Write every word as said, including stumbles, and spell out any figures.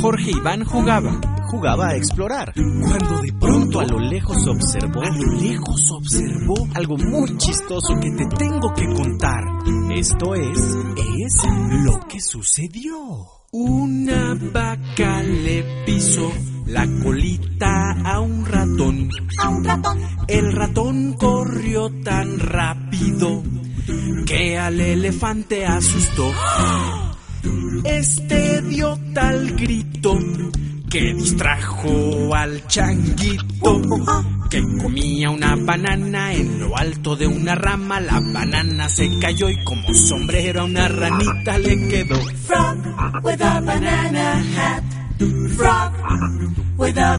Jorge Iván jugaba. Jugaba a explorar. Cuando de pronto A lo lejos observó. a lo lejos observó Algo muy chistoso que te tengo que contar. Esto es... es lo que sucedió. una vaca le pisó la colita a un ratón. A un ratón. El ratón corrió tan rápido que al elefante asustó. Este dio tal grito que distrajo al changuito, que comía una banana en lo alto de una rama. La banana se cayó y como sombrero a una ranita le quedó. Frog with a banana hat. Frog with a